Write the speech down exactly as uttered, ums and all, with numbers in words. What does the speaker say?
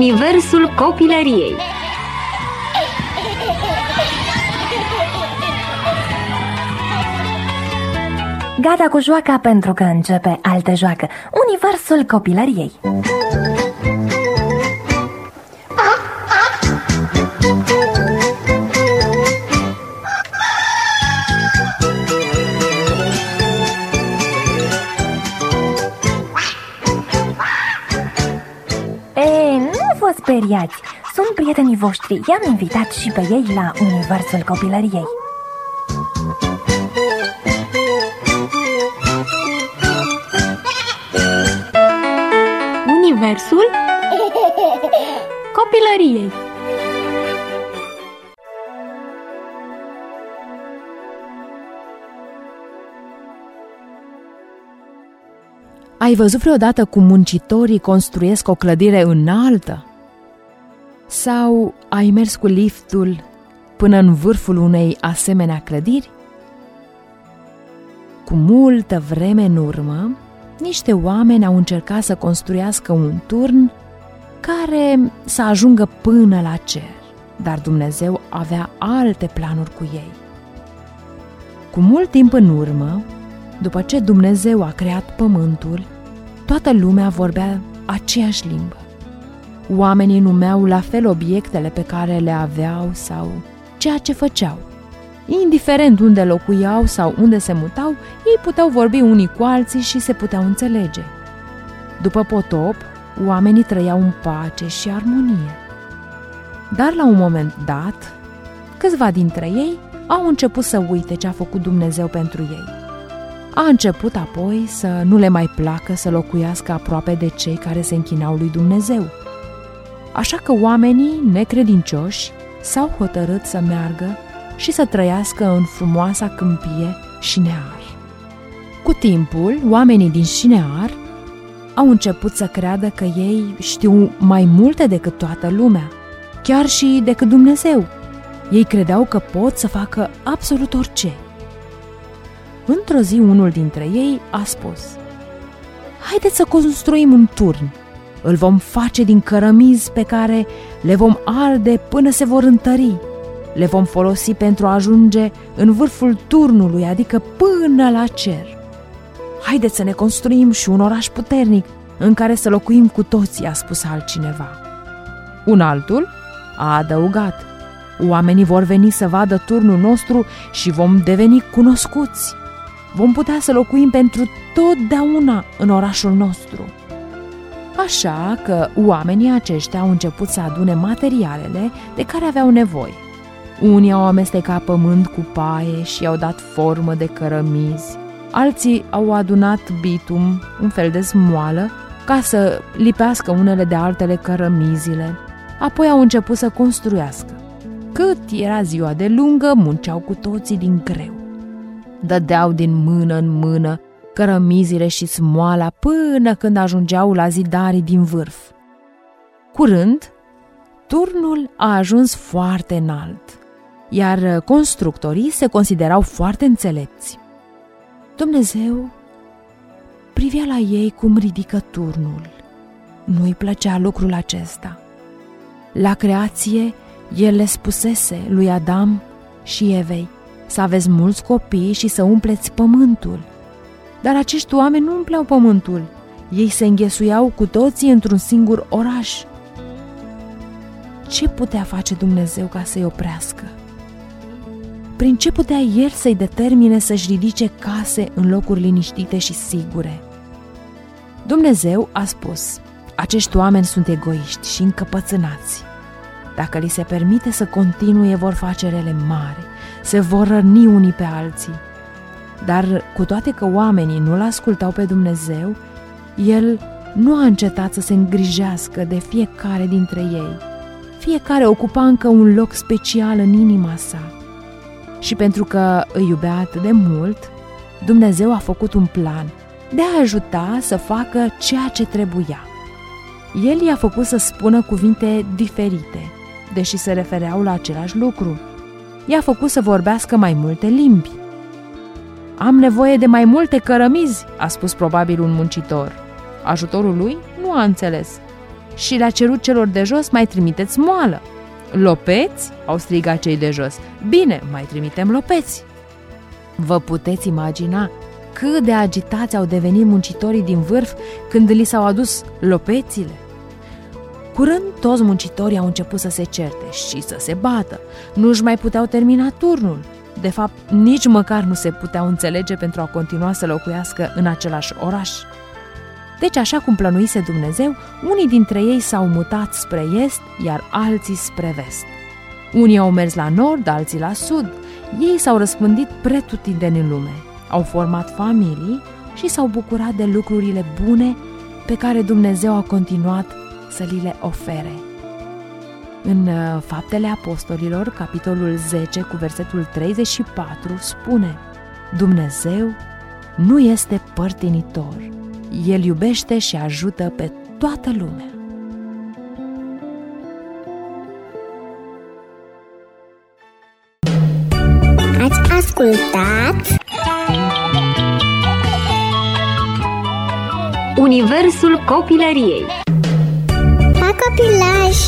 universul copilăriei. Gata cu joaca pentru că începe altă joacă, universul copilăriei. E, nu vă speriați, sunt prietenii voștri, i-am invitat și pe ei la universul copilăriei. Universul copilăriei. Ai văzut vreodată cum muncitorii construiesc o clădire înaltă? Sau ai mers cu liftul până în vârful unei asemenea clădiri? Cu multă vreme în urmă, niște oameni au încercat să construiască un turn care să ajungă până la cer, dar Dumnezeu avea alte planuri cu ei. Cu mult timp în urmă, după ce Dumnezeu a creat pământul, toată lumea vorbea aceeași limbă. Oamenii numeau la fel obiectele pe care le aveau sau ceea ce făceau. Indiferent unde locuiau sau unde se mutau, ei puteau vorbi unii cu alții și se puteau înțelege. După potop, oamenii trăiau în pace și armonie. Dar la un moment dat, câțiva dintre ei au început să uite ce a făcut Dumnezeu pentru ei. A început apoi să nu le mai placă să locuiască aproape de cei care se închinau lui Dumnezeu. Așa că oamenii necredincioși s-au hotărât să meargă și să trăiască în frumoasa câmpie Șinear. Cu timpul, oamenii din Șinear au început să creadă că ei știu mai multe decât toată lumea, chiar și decât Dumnezeu. Ei credeau că pot să facă absolut orice. Într-o zi, unul dintre ei a spus: "Haideți să construim un turn. Îl vom face din cărămizi pe care le vom arde până se vor întări. Le vom folosi pentru a ajunge în vârful turnului, adică până la cer. Haideți să ne construim și un oraș puternic în care să locuim cu toții", a spus altcineva. Un altul a adăugat: "Oamenii vor veni să vadă turnul nostru și vom deveni cunoscuți. Vom putea să locuim pentru totdeauna în orașul nostru." Așa că oamenii aceștia au început să adune materialele de care aveau nevoie. Unii au amestecat pământ cu paie și i-au dat formă de cărămizi. Alții au adunat bitum, un fel de smoală, ca să lipească unele de altele cărămizile. Apoi au început să construiască. Cât era ziua de lungă, munceau cu toții din greu. Dădeau din mână în mână cărămizile și smoala până când ajungeau la zidarii din vârf. Curând, turnul a ajuns foarte înalt, iar constructorii se considerau foarte înțelepți. Dumnezeu privea la ei cum ridică turnul. Nu-i plăcea lucrul acesta. La creație, El le spusese lui Adam și Evei să aveți mulți copii și să umpleți pământul. Dar acești oameni nu umpleau pământul. Ei se înghesuiau cu toții într-un singur oraș. Ce putea face Dumnezeu ca să-i oprească? Prin ce putea El să-i determine să-și ridice case în locuri liniștite și sigure? Dumnezeu a spus: acești oameni sunt egoiști și încăpățânați. Dacă li se permite să continue, vor face rele mari, se vor răni unii pe alții. Dar cu toate că oamenii nu-L ascultau pe Dumnezeu, El nu a încetat să se îngrijească de fiecare dintre ei. Fiecare ocupa încă un loc special în inima sa. Și pentru că îi iubea atât de mult, Dumnezeu a făcut un plan de a ajuta să facă ceea ce trebuia. El i-a făcut să spună cuvinte diferite, deși se refereau la același lucru. I-a făcut să vorbească mai multe limbi. "Am nevoie de mai multe cărămizi", a spus probabil un muncitor. Ajutorul lui nu a înțeles. și le-a cerut celor de jos: mai trimiteți moală. Lopeți? Au strigat cei de jos. Bine, mai trimitem lopeți. Vă puteți imagina cât de agitați au devenit muncitorii din vârf când li s-au adus lopețile? Curând toți muncitorii au început să se certe și să se bată. Nu-și mai puteau termina turnul. De fapt, nici măcar nu se puteau înțelege pentru a continua să locuiască în același oraș. Deci, așa cum plănuise Dumnezeu, unii dintre ei s-au mutat spre est, iar alții spre vest. Unii au mers la nord, alții la sud. Ei s-au răspândit pretutindeni în lume, au format familii și s-au bucurat de lucrurile bune pe care Dumnezeu a continuat să li le ofere. În Faptele Apostolilor, capitolul zece, cu versetul treizeci și patru, spune: Dumnezeu nu este părtinitor. El iubește și ajută pe toată lumea. Ați ascultat Universul copilăriei. La copilaj!